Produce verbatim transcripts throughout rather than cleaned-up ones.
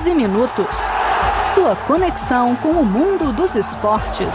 onze minutos. Sua conexão com o mundo dos esportes.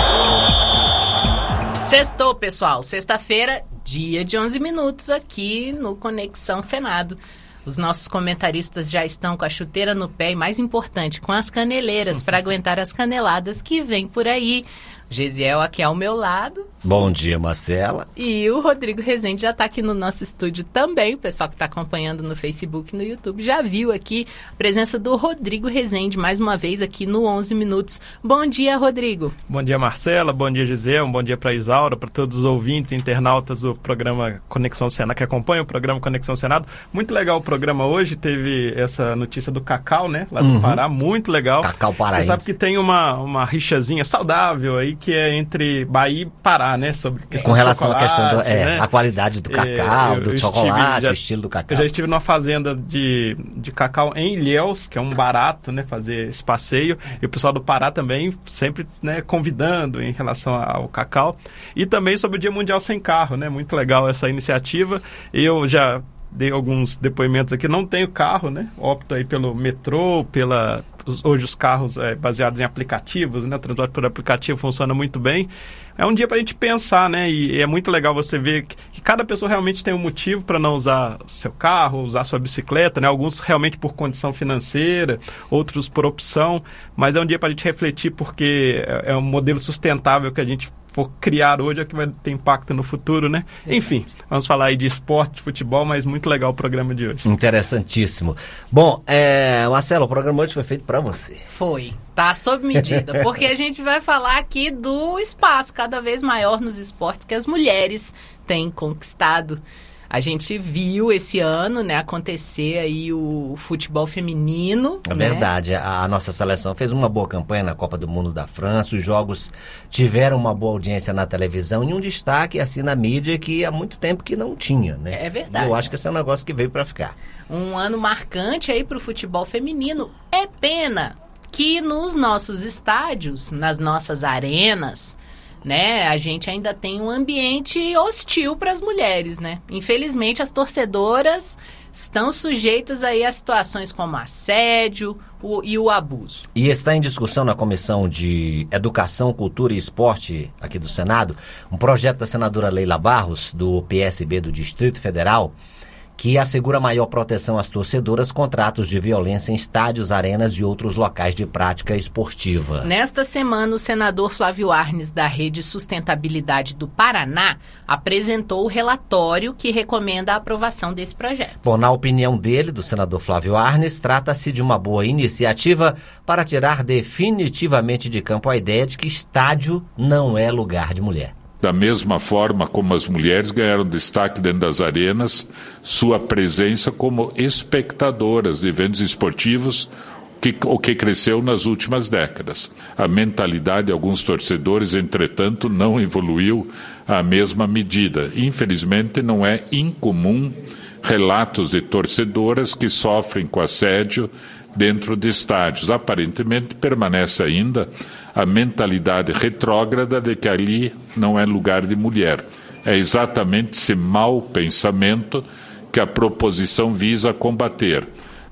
Sextou, pessoal. Sexta-feira, dia de onze minutos aqui no Conexão Senado. Os nossos comentaristas já estão com a chuteira no pé e, mais importante, com as caneleiras para aguentar as caneladas que vem por aí. Gesiel aqui ao meu lado. Bom dia, Marcela. E o Rodrigo Rezende já está aqui no nosso estúdio também. O pessoal que está acompanhando no Facebook e no YouTube já viu aqui a presença do Rodrigo Rezende, mais uma vez aqui no onze minutos. Bom dia, Rodrigo. Bom dia, Marcela. Bom dia, Gesiel. Um bom dia para a Isaura, para todos os ouvintes, internautas do programa Conexão Senado, que acompanham o programa Conexão Senado. Muito legal o programa hoje. Teve essa notícia do Cacau, né? Lá do Uhum. Pará. Muito legal. Cacau paraense. Você sabe que tem uma, uma rixazinha saudável aí, que é entre Bahia e Pará, né? Sobre questão Com relação à questão da é, né? a qualidade do cacau, eu, do eu chocolate, estive, já, o estilo do cacau. Eu já estive numa fazenda de, de cacau em Ilhéus, que é um barato, né? Fazer esse passeio. E o pessoal do Pará também sempre, né, convidando em relação ao cacau. E também sobre o Dia Mundial Sem Carro, né? Muito legal essa iniciativa. Eu já dei alguns depoimentos aqui. Não tenho carro, né? Opto aí pelo metrô, pela... Hoje os carros é, baseados em aplicativos, né? O transporte por aplicativo funciona muito bem. É um dia para a gente pensar, né? E, e é muito legal você ver que, que cada pessoa realmente tem um motivo para não usar seu carro, usar sua bicicleta, né? Alguns realmente por condição financeira, outros por opção. Mas é um dia para a gente refletir, porque é, é um modelo sustentável que a gente for criar hoje é que vai ter impacto no futuro, né? Enfim, vamos falar aí de esporte, de futebol, mas muito legal o programa de hoje. Interessantíssimo. Bom, é, Marcelo, o programa hoje foi feito para você. Foi, tá sob medida, porque a gente vai falar aqui do espaço cada vez maior nos esportes que as mulheres têm conquistado. A gente viu esse ano, né, acontecer aí o futebol feminino. É né? verdade, a, a nossa seleção fez uma boa campanha na Copa do Mundo da França, os jogos tiveram uma boa audiência na televisão e um destaque assim na mídia que há muito tempo que não tinha, né? É verdade. Eu acho que esse é um negócio que veio para ficar. Um ano marcante aí para o futebol feminino. É pena que nos nossos estádios, nas nossas arenas, né, a gente ainda tem um ambiente hostil para as mulheres, né? Infelizmente, as torcedoras estão sujeitas aí a situações como assédio o, e o abuso. E está em discussão na Comissão de Educação, Cultura e Esporte aqui do Senado, um projeto da senadora Leila Barros, do P S B do Distrito Federal, que assegura maior proteção às torcedoras contra atos de violência em estádios, arenas e outros locais de prática esportiva. Nesta semana, o senador Flávio Arnes, da Rede Sustentabilidade do Paraná, apresentou o relatório que recomenda a aprovação desse projeto. Bom, na opinião dele, do senador Flávio Arnes, trata-se de uma boa iniciativa para tirar definitivamente de campo a ideia de que estádio não é lugar de mulher. Da mesma forma como as mulheres ganharam destaque dentro das arenas, sua presença como espectadoras de eventos esportivos, que, o que cresceu nas últimas décadas. A mentalidade de alguns torcedores, entretanto, não evoluiu à mesma medida. Infelizmente, não é incomum relatos de torcedoras que sofrem com assédio dentro de estádios. Aparentemente, permanece ainda a mentalidade retrógrada de que ali não é lugar de mulher. É exatamente esse mau pensamento que a proposição visa combater.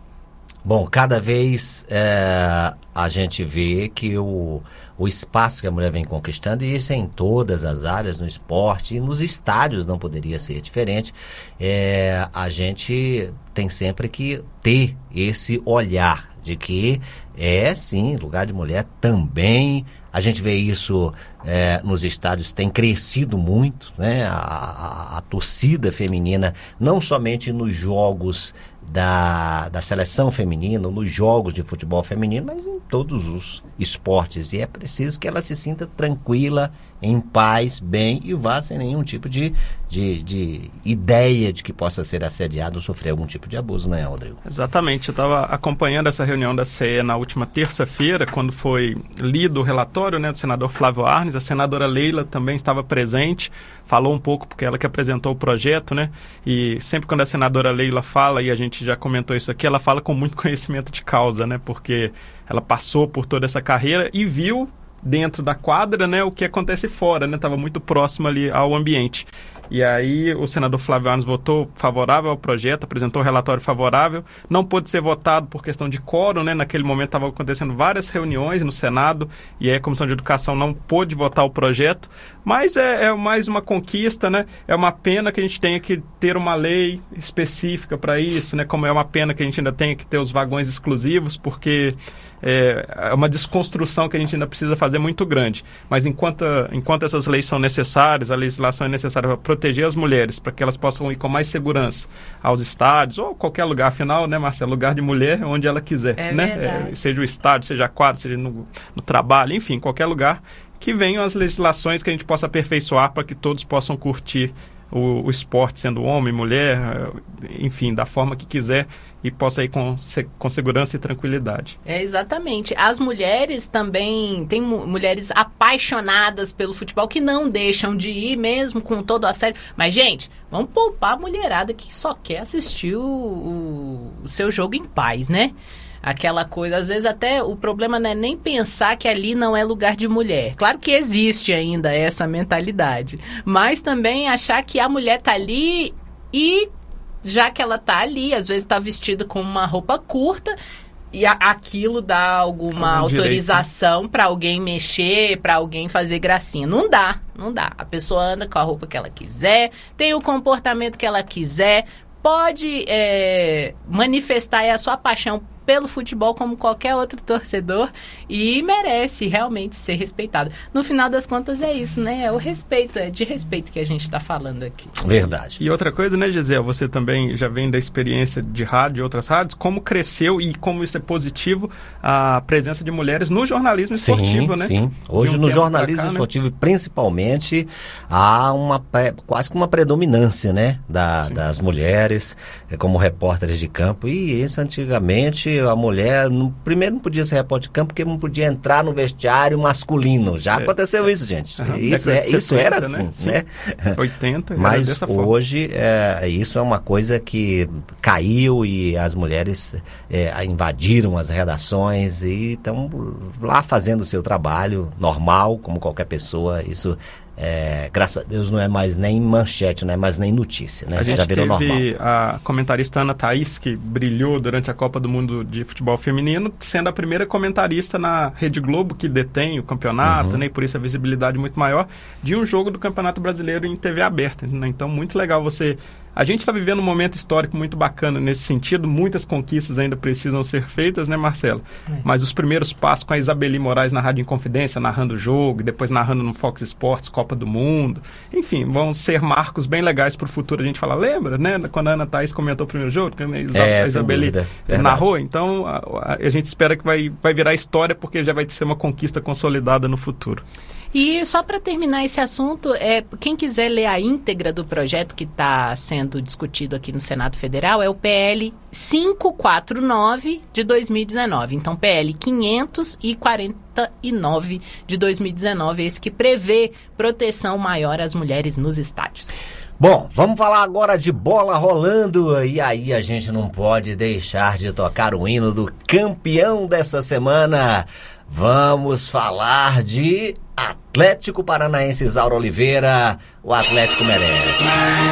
Bom, cada vez é, a gente vê que o, o espaço que a mulher vem conquistando, e isso é em todas as áreas, no esporte e nos estádios não poderia ser diferente, é, a gente tem sempre que ter esse olhar de que é sim, lugar de mulher também. A gente vê isso é, nos estádios, tem crescido muito, né? A, a, a torcida feminina, não somente nos jogos da, da seleção feminina, nos jogos de futebol feminino, mas em todos os esportes. E é preciso que ela se sinta tranquila, em paz, bem, e vá sem nenhum tipo de, de, de ideia de que possa ser assediado ou sofrer algum tipo de abuso, né, Rodrigo? Exatamente. Eu estava acompanhando essa reunião da C E na última terça-feira, quando foi lido o relatório, né, do senador Flávio Arnes. A senadora Leila também estava presente, falou um pouco, porque ela que apresentou o projeto, né? E sempre quando a senadora Leila fala, e a gente já comentou isso aqui, ela fala com muito conhecimento de causa, né? Porque ela passou por toda essa carreira e viu dentro da quadra, né, o que acontece fora, né, estava muito próximo ali ao ambiente. E aí o senador Flávio Arnes votou favorável ao projeto, apresentou um relatório favorável, não pôde ser votado por questão de quórum, né? Naquele momento estavam acontecendo várias reuniões no Senado, e aí a Comissão de Educação não pôde votar o projeto, mas é, é mais uma conquista, né? É uma pena que a gente tenha que ter uma lei específica para isso, né? Como é uma pena que a gente ainda tenha que ter os vagões exclusivos, porque é uma desconstrução que a gente ainda precisa fazer muito grande. Mas enquanto, enquanto essas leis são necessárias, a legislação é necessária para proteger as mulheres, para que elas possam ir com mais segurança aos estádios, ou qualquer lugar, afinal, né, Marcelo? Lugar de mulher, onde ela quiser, é né? É, seja o estádio, seja a quadra, seja no, no trabalho, enfim, qualquer lugar, que venham as legislações que a gente possa aperfeiçoar para que todos possam curtir o, o esporte, sendo homem, mulher, enfim, da forma que quiser, e possa ir com, com segurança e tranquilidade. É, exatamente. As mulheres também, tem mu- mulheres apaixonadas pelo futebol que não deixam de ir mesmo com todo o assédio. Mas, gente, vamos poupar a mulherada que só quer assistir o, o, o seu jogo em paz, né? Aquela coisa, às vezes até o problema não é nem pensar que ali não é lugar de mulher. Claro que existe ainda essa mentalidade, mas também achar que a mulher tá ali e já que ela tá ali, às vezes tá vestida com uma roupa curta e a, aquilo dá alguma Algum autorização para alguém mexer, para alguém fazer gracinha. Não dá, não dá. A pessoa anda com a roupa que ela quiser, tem o comportamento que ela quiser, pode é, manifestar a sua paixão pelo futebol como qualquer outro torcedor e merece realmente ser respeitado. No final das contas é isso, né? É o respeito, é de respeito que a gente está falando aqui. Verdade. E outra coisa, né, Gisele, você também já vem da experiência de rádio e outras rádios, como cresceu e como isso é positivo a presença de mulheres no jornalismo sim, esportivo, né? Sim, hoje um no jornalismo cá, esportivo, né? Principalmente, há uma quase que uma predominância, né, da, das mulheres como repórteres de campo, e isso antigamente a mulher, no, primeiro não podia ser repórter de campo porque não podia entrar no vestiário masculino. Já é, aconteceu é, isso, gente. Uhum, isso, é, isso setenta, era assim, né? né? oitenta, mas dessa hoje forma. É, isso é uma coisa que caiu e as mulheres é, invadiram as redações e estão lá fazendo o seu trabalho normal, como qualquer pessoa. Isso É, graças a Deus não é mais nem manchete, não é mais nem notícia, né? A gente já virou teve normal. A comentarista Ana Thaís, que brilhou durante a Copa do Mundo de Futebol Feminino, sendo a primeira comentarista na Rede Globo, que detém o campeonato, uhum. né? E por isso a visibilidade muito maior, de um jogo do Campeonato Brasileiro em T V aberta, né? Então, muito legal você... A gente está vivendo um momento histórico muito bacana nesse sentido, muitas conquistas ainda precisam ser feitas, né, Marcelo? É. Mas os primeiros passos com a Isabeli Moraes na Rádio Inconfidência, narrando o jogo, e depois narrando no Fox Sports, Copa do Mundo, enfim, vão ser marcos bem legais para o futuro. A gente fala, lembra, né, quando a Ana Thaís comentou o primeiro jogo, que a, Isa- é, a Isabeli narrou? Então, a, a, a gente espera que vai, vai virar história, porque já vai ser uma conquista consolidada no futuro. E só para terminar esse assunto, é, quem quiser ler a íntegra do projeto que está sendo discutido aqui no Senado Federal, é o P L quinhentos e quarenta e nove de dois mil e dezenove. Então, P L quinhentos e quarenta e nove de dois mil e dezenove, esse que prevê proteção maior às mulheres nos estádios. Bom, vamos falar agora de bola rolando, e aí a gente não pode deixar de tocar o hino do campeão dessa semana. Vamos falar de Atlético Paranaense. Isauro Oliveira, o Atlético merece.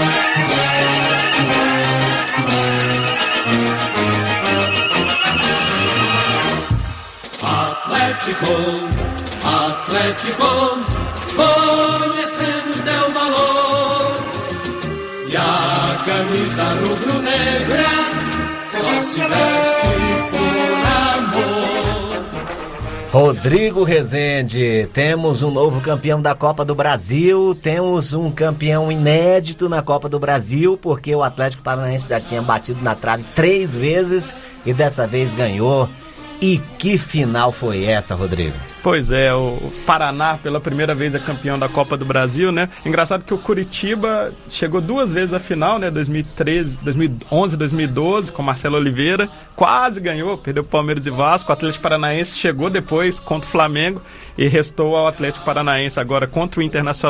Atlético, Atlético, conhecemos teu valor, e a camisa rubro-negra só se veste por amor. Rodrigo Rezende, temos um novo campeão da Copa do Brasil, temos um campeão inédito na Copa do Brasil, porque o Atlético Paranaense já tinha batido na trave três vezes e dessa vez ganhou. E que final foi essa, Rodrigo? Pois é, o Paraná pela primeira vez é campeão da Copa do Brasil, né? Engraçado que o Curitiba chegou duas vezes à final, né? dois mil e treze, dois mil e onze, dois mil e doze, com Marcelo Oliveira. Quase ganhou, perdeu Palmeiras e Vasco. O Atlético Paranaense chegou depois contra o Flamengo e restou ao Atlético Paranaense agora contra o Internacional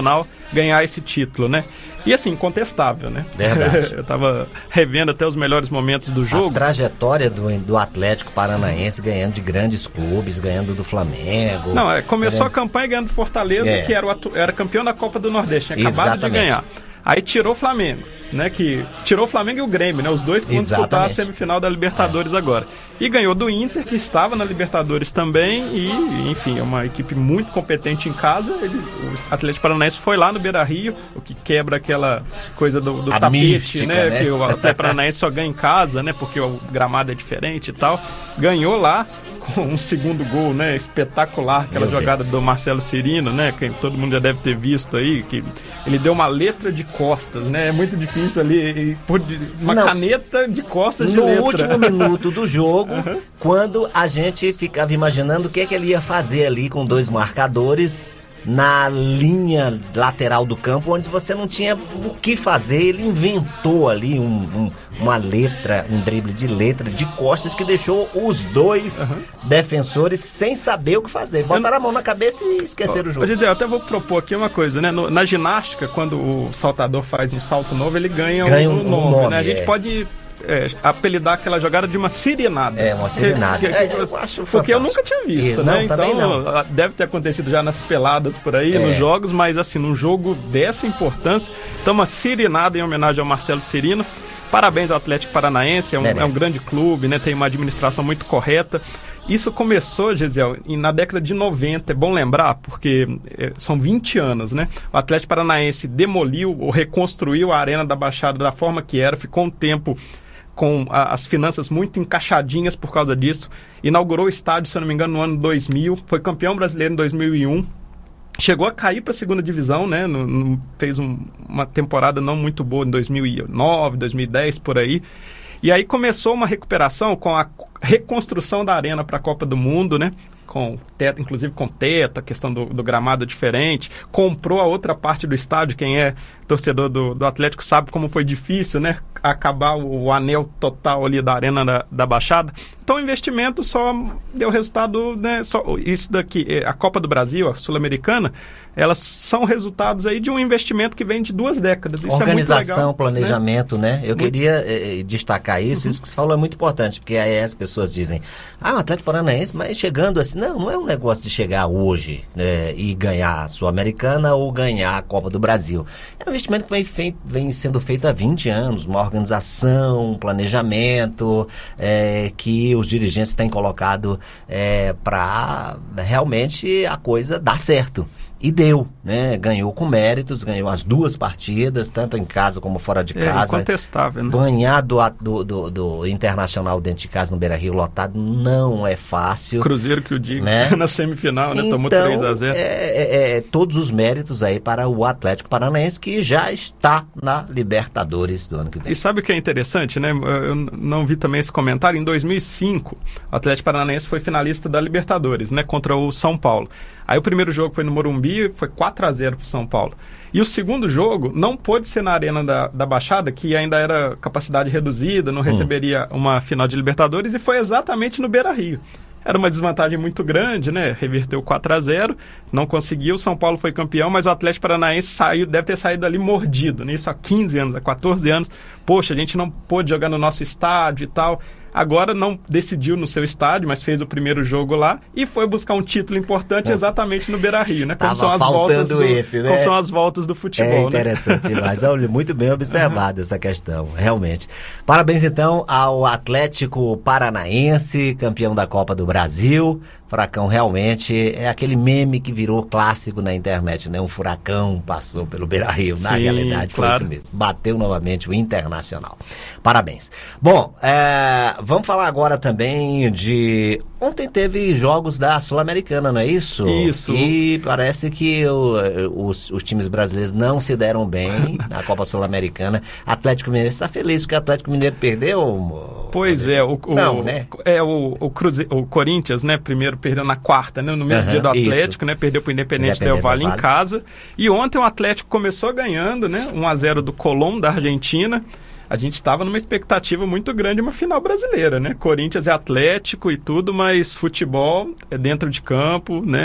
ganhar esse título, né? E assim, incontestável, né? Verdade. Eu tava revendo até os melhores momentos do jogo. A trajetória do, do Atlético Paranaense ganhando de grandes clubes, ganhando do Flamengo. Não, é, começou ganhando... a campanha ganhando do Fortaleza, é. que era, o atu... era campeão da Copa do Nordeste, tinha acabado Exatamente. de ganhar. Aí tirou o Flamengo, né? Que tirou o Flamengo e o Grêmio, né? Os dois que vão disputar a semifinal da Libertadores é. agora. E ganhou do Inter, que estava na Libertadores também. E, enfim, é uma equipe muito competente em casa. Ele, o Atlético Paranaense foi lá no Beira-Rio, o que quebra aquela coisa do, do tapete, mística, né? né? Que o Atlético Paranaense só ganha em casa, né? Porque o gramado é diferente e tal. Ganhou lá com um segundo gol, né? Espetacular, aquela Meu jogada Deus. do Marcelo Cirino, né? Que todo mundo já deve ter visto aí, que ele deu uma letra de costas, né? É muito difícil ali, por uma Não. caneta de costas de No letra. último minuto do jogo, Uhum. quando a gente ficava imaginando o que, é que ele ia fazer ali com dois marcadores na linha lateral do campo, onde você não tinha o que fazer, ele inventou ali um, um, uma letra, um drible de letra de costas que deixou os dois Uhum. defensores sem saber o que fazer. Botaram a mão na cabeça e esqueceram o jogo. Ô, Gisele, eu até vou propor aqui uma coisa, né? No- na ginástica, quando o saltador faz um salto novo, ele ganha, Ganha um, um nome, nome, né? A gente é. pode é, apelidar aquela jogada de uma sirenada. É, uma sirenada. Que- que- É, eu acho porque eu fantástico. nunca tinha visto, E- né? não, também Então, não. deve ter acontecido já nas peladas por aí, É. nos jogos, mas assim, num jogo dessa importância, então uma sirenada em homenagem ao Marcelo Cirino. Parabéns ao Atlético Paranaense, é um, Merece. é um grande clube, né? Tem uma administração muito correta. Isso começou, Gisele, em- na década de noventa, é bom lembrar, porque eh, são vinte anos, né? O Atlético Paranaense demoliu ou reconstruiu a Arena da Baixada da forma que era, ficou um tempo com a- as finanças muito encaixadinhas por causa disso. Inaugurou o estádio, se eu não me engano, no ano dois mil, foi campeão brasileiro em dois mil e um. Chegou a cair para a segunda divisão, né? No, no- fez um- uma temporada não muito boa em dois mil e nove, dois mil e dez, por aí. E aí começou uma recuperação com a reconstrução da arena para a Copa do Mundo, né? Com teto, inclusive com teto, a questão do, do gramado diferente. Comprou a outra parte do estádio. Quem é torcedor do, do Atlético sabe como foi difícil, né? Acabar o, o anel total ali da Arena da, da Baixada. Então o investimento só deu resultado, né? Só, isso daqui, eh, a Copa do Brasil, a Sul-Americana, elas são resultados aí de um investimento que vem de duas décadas. Isso Organização, é muito legal, planejamento, né? Eu Muito. queria eh, destacar isso, isso que você falou é muito importante, porque aí as pessoas dizem, ah, o Atlético Paranaense, mas chegando assim, não, não é um negócio de chegar hoje, né, e ganhar a Sul-Americana ou ganhar a Copa do Brasil. É um investimento que vem, feito, vem sendo feito há vinte anos, uma organização, um planejamento, eh, que os dirigentes têm colocado eh, para realmente a coisa dar certo. E deu, né? Ganhou com méritos, ganhou as duas partidas, tanto em casa como fora de É casa. incontestável, né? Ganhar do, do, do, do Internacional dentro de casa no Beira-Rio lotado não é fácil. Cruzeiro que o diga, Né? na semifinal, né? Tomou Então, três a zero. É, é, é, todos os méritos aí para o Atlético Paranaense, que já está na Libertadores do ano que vem. E sabe o que é interessante, né? Eu não vi também esse comentário. Em dois mil e cinco, o Atlético Paranaense foi finalista da Libertadores, né? Contra o São Paulo. Aí o primeiro jogo foi no Morumbi, foi quatro a zero para o São Paulo. E o segundo jogo não pôde ser na Arena da, da Baixada, que ainda era capacidade reduzida, não receberia uma final de Libertadores, e foi exatamente no Beira-Rio. Era uma desvantagem muito grande, né? Reverteu quatro a zero, não conseguiu, o São Paulo foi campeão, mas o Atlético Paranaense saiu, deve ter saído ali mordido, né? Isso há quinze anos, há quatorze anos. Poxa, a gente não pôde jogar no nosso estádio e tal. Agora não decidiu no seu estádio, mas fez o primeiro jogo lá e foi buscar um título importante exatamente no Beira-Rio, né? Como Tava são as faltando voltas do, esse, né? como são as voltas do futebol, É né? interessante demais. Olha, muito bem observado essa questão, realmente. Parabéns, então, ao Atlético Paranaense, campeão da Copa do Brasil. Furacão realmente é aquele meme que virou clássico na internet, né? Um furacão passou pelo Beira-Rio. Na Sim, realidade, foi claro. isso mesmo. Bateu novamente o Internacional. Parabéns. Bom, é, vamos falar agora também de... Ontem teve jogos da Sul-Americana, não é isso? Isso. E parece que o, os, os times brasileiros não se deram bem na Copa Sul-Americana. Atlético Mineiro está feliz porque o Atlético Mineiro perdeu? Pois é, o, o, Não, né? é o, o, Cruze, o Corinthians, né, primeiro perdeu na quarta, né, no mesmo Aham, dia do isso. Atlético, né, perdeu para o Independente Independente Del Valle Del em Valle. casa, e ontem o Atlético começou ganhando, né, um a zero do Colón da Argentina. A gente estava numa expectativa muito grande, uma final brasileira, né? Corinthians é Atlético e tudo, mas futebol é dentro de campo, né?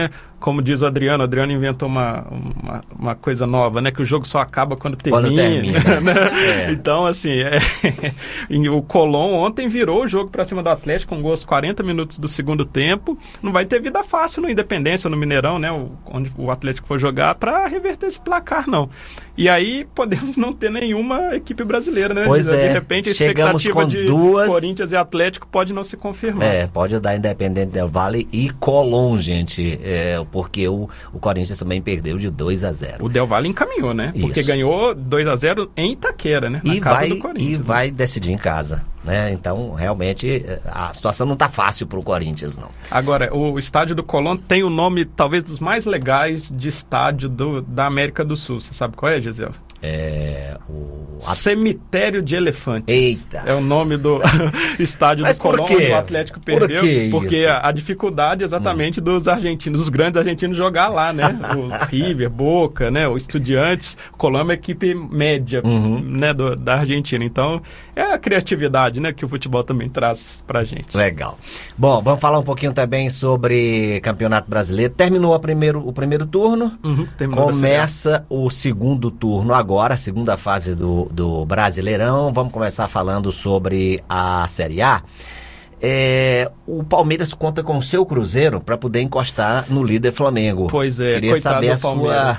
como diz o Adriano, o Adriano inventou uma, uma, uma coisa nova, né? Que o jogo só acaba quando termina. Quando termina. Né? É. Então, assim, é, o Colón ontem virou o jogo para cima do Atlético com gols aos quarenta minutos do segundo tempo. Não vai ter vida fácil no Independência, no Mineirão, né? O, onde o Atlético for jogar para reverter esse placar, não. E aí podemos não ter nenhuma equipe brasileira, né? Pois de, é. de repente a Chegamos expectativa com de duas... Corinthians e Atlético pode não se confirmar. É, pode dar Independente Del Valle e Colón, gente, é, porque o, o Corinthians também perdeu de dois a zero. O Del Valle encaminhou, né? Porque Isso. ganhou dois a zero em Itaquera, né? Na E casa vai, do Corinthians. e né? vai decidir em casa, né? Então, realmente, a situação não tá fácil pro Corinthians, não. Agora, o estádio do Colón tem o nome, talvez, dos mais legais de estádio do, da América do Sul. Você sabe qual é, Gisele? É, o... Cemitério de Elefantes. Eita! É o nome do estádio Mas do por Colón, quê? onde o Atlético perdeu. Por que porque isso? a, a dificuldade exatamente hum. dos argentinos, dos grandes argentinos jogar lá, né? O River, Boca, né? O Estudiantes. O Colón é uma equipe média, Uhum. né? Do, da Argentina. Então, é a criatividade, né? Que o futebol também traz pra gente. Legal. Bom, vamos falar um pouquinho também sobre Campeonato Brasileiro. Terminou a primeiro, o primeiro turno. Uhum, terminou da Começa o segundo turno agora. Agora, a segunda fase do, do Brasileirão. Vamos começar falando sobre a Série A. É, o Palmeiras conta com o seu Cruzeiro para poder encostar no líder Flamengo. Pois é, Queria coitado saber do a sua, Palmeiras.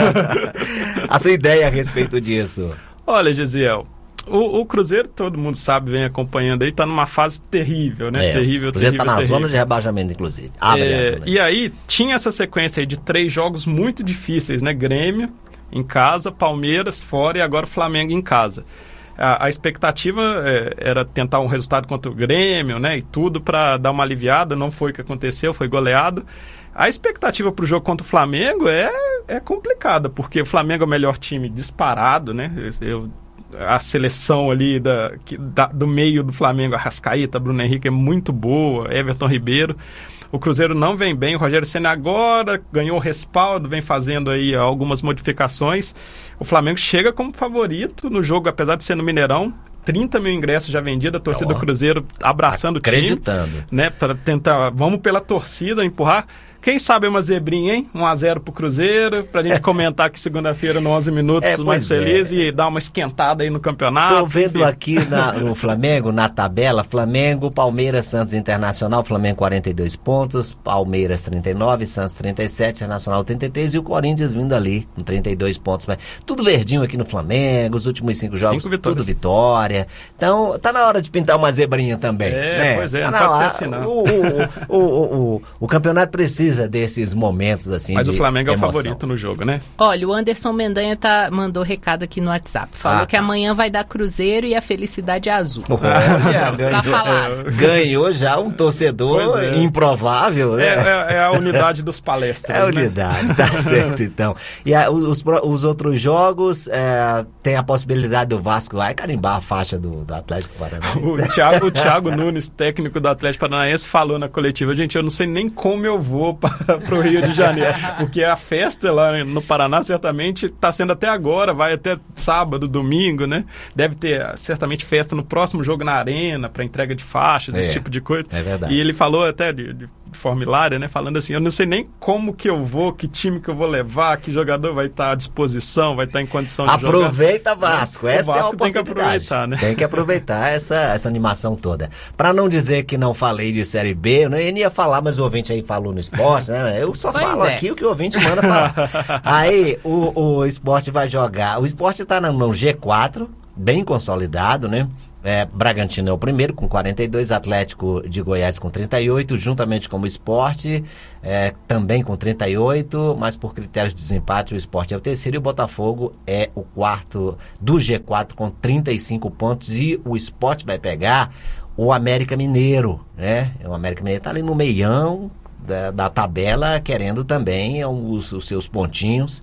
a sua ideia a respeito disso. Olha, Gisiel, o, o Cruzeiro, todo mundo sabe, vem acompanhando aí, tá numa fase terrível, né? É, terrível, o Cruzeiro terrível, tá na terrível. zona de rebaixamento, inclusive. Abre É, essa, né? E aí, tinha essa sequência aí de três jogos muito difíceis, né? Grêmio em casa, Palmeiras fora e agora Flamengo em casa. A, a expectativa é, era tentar um resultado contra o Grêmio, né? E tudo para dar uma aliviada, não foi o que aconteceu, foi goleado. A expectativa para o jogo contra o Flamengo é, é complicada, porque o Flamengo é o melhor time disparado, né? Eu, a seleção ali da, que, da, do meio do Flamengo, Arrascaeta, Bruno Henrique é muito boa, Everton Ribeiro. O Cruzeiro não vem bem, o Rogério Ceni agora ganhou respaldo, vem fazendo aí algumas modificações. O Flamengo chega como favorito no jogo, apesar de ser no Mineirão. trinta mil ingressos já vendidos, a torcida Oh. do Cruzeiro abraçando o time. Acreditando. Né, para tentar, vamos pela torcida, empurrar. Quem sabe uma zebrinha, hein? um a zero pro Cruzeiro, pra gente comentar aqui segunda-feira no onze minutos, É, mais pois feliz é. e dar uma esquentada aí no campeonato. Tô vendo enfim. aqui na- no Flamengo, na tabela, Flamengo, Palmeiras, Santos Internacional, Flamengo quarenta e dois pontos, Palmeiras trinta e nove, Santos trinta e sete, Internacional trinta e três e o Corinthians vindo ali com trinta e dois pontos. Mas tudo verdinho aqui no Flamengo, os últimos cinco jogos, Cinco vitórias. tudo vitória. Então, tá na hora de pintar uma zebrinha também. É, né? pois é, Tá não na pode ser hora. assim, não. O, o, o, o, o, o campeonato precisa desses momentos assim. Mas de o Flamengo é o emoção. favorito no jogo, né? Olha, o Anderson Mendanha tá, mandou recado aqui no WhatsApp. Falou Ah, que tá. amanhã vai dar Cruzeiro e a felicidade é azul. Olha, Tá ganhou, falado. ganhou já um torcedor Pois é. improvável, É, né? é- é a unidade dos palestras. É a né? unidade, tá certo então. E a- os, pro- os outros jogos, é, tem a possibilidade do Vasco vai carimbar a faixa do, do Atlético Paranaense. O Thiago, o Thiago Nunes, técnico do Atlético Paranaense, falou na coletiva: gente, eu não sei nem como eu vou para o Rio de Janeiro, porque a festa lá no Paraná certamente está sendo até agora, vai até sábado, domingo, né? Deve ter certamente festa no próximo jogo na Arena para entrega de faixas, É, esse tipo de coisa. é verdade. E ele falou até de, de forma hilária, né? Falando assim: eu não sei nem como que eu vou, que time que eu vou levar, que jogador vai estar à disposição, vai estar em condição de jogar. Aproveita, Vasco. O Essa é a Vasco tem que oportunidade. aproveitar, né? Tem que aproveitar essa, essa animação toda. Pra não dizer que não falei de Série B, eu nem ia falar, mas o ouvinte aí falou no esporte, né? Eu só Pois falo é. aqui o que o ouvinte manda falar. Aí o, o esporte vai jogar. O esporte tá no, no G quatro, bem consolidado, né? É, Bragantino é o primeiro com quarenta e dois, Atlético de Goiás com trinta e oito, juntamente com o Sport, é, também com trinta e oito, mas por critérios de desempate o Sport é o terceiro e o Botafogo é o quarto do G quatro com trinta e cinco pontos, e o Sport vai pegar o América Mineiro, né? O América Mineiro tá ali no meião da, da tabela, querendo também os, os seus pontinhos.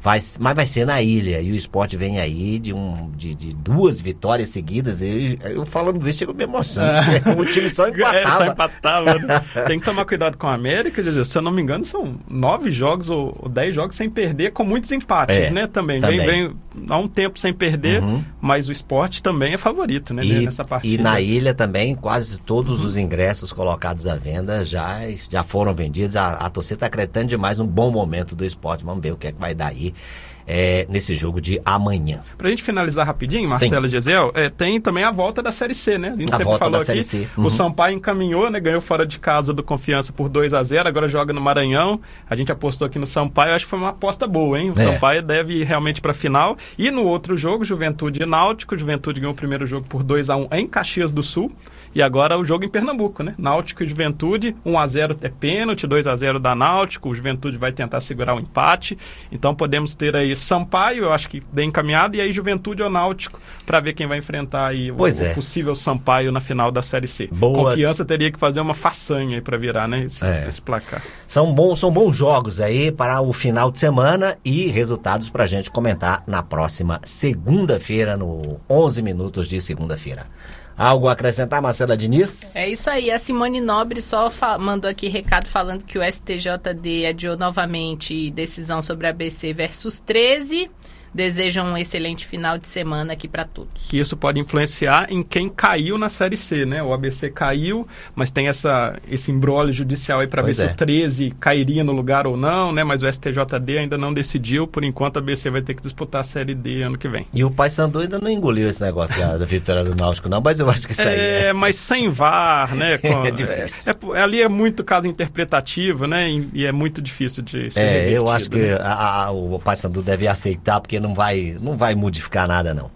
Vai, mas vai ser na Ilha, e o Sport vem aí de, um, de, de duas vitórias seguidas, e eu falando isso, chego me emocionando, porque o time só empatava. É, só empatava, né? Tem que tomar cuidado com a América, quer dizer, se eu não me engano, são nove jogos ou, ou dez jogos sem perder, com muitos empates, é, né, também. também. Vem, vem há um tempo sem perder, uhum. mas o Sport também é favorito, né, e, nessa partida. E na Ilha também, quase todos uhum. os ingressos colocados à venda já, já foram vendidos, a, a torcida está acreditando demais um bom momento do Sport, vamos ver o que é que vai dar aí. É, nesse jogo de amanhã. Pra gente finalizar rapidinho, Marcelo e Gesiel, é, tem também a volta da Série C, né? A gente a sempre volta falou da aqui, Série C. Uhum. O Sampaio encaminhou, né? Ganhou fora de casa do Confiança por dois a zero, agora joga no Maranhão. A gente apostou aqui no Sampaio, acho que foi uma aposta boa, hein? O é. Sampaio deve ir realmente pra final. E no outro jogo, Juventude e Náutico, Juventude ganhou o primeiro jogo por dois a um em Caxias do Sul. E agora o jogo em Pernambuco, né? Náutico e Juventude, um a zero é pênalti, dois a zero da Náutico, o Juventude vai tentar segurar o empate. Então podemos ter aí Sampaio, eu acho que bem encaminhado, e aí Juventude ou Náutico, para ver quem vai enfrentar aí o, pois é. o possível Sampaio na final da Série C. Boas. Confiança teria que fazer uma façanha aí para virar, né? Esse, é. esse placar. São bons, são bons jogos aí para o final de semana e resultados para a gente comentar na próxima segunda-feira, no onze minutos de segunda-feira. Algo a acrescentar, Marcela Diniz? É isso aí, a Simone Nobre só mandou aqui recado falando que o S T J D adiou novamente decisão sobre a A B C versus treze. Desejam um excelente final de semana aqui para todos. Que isso pode influenciar em quem caiu na Série C, né? O A B C caiu, mas tem essa, esse imbróglio judicial aí para ver se é. o treze cairia no lugar ou não, né? Mas o S T J D ainda não decidiu. Por enquanto, a A B C vai ter que disputar a Série D ano que vem. E o Paysandu ainda não engoliu esse negócio da, da vitória do Náutico, não, mas eu acho que isso aí é... É, mas sem V A R, né? Com, é difícil. É, é, ali é muito caso interpretativo, né? E, e é muito difícil de ser É, revertido, eu acho que né? a, a, o Paysandu deve aceitar, porque não vai, não vai modificar nada, não.